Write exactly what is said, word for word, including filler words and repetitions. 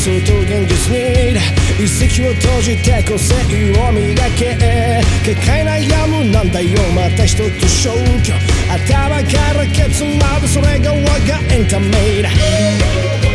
想と現実に一石を閉じて個性を磨け抱え悩むなんだよまた一つ消去頭からケツまでそれが我がエンタメだ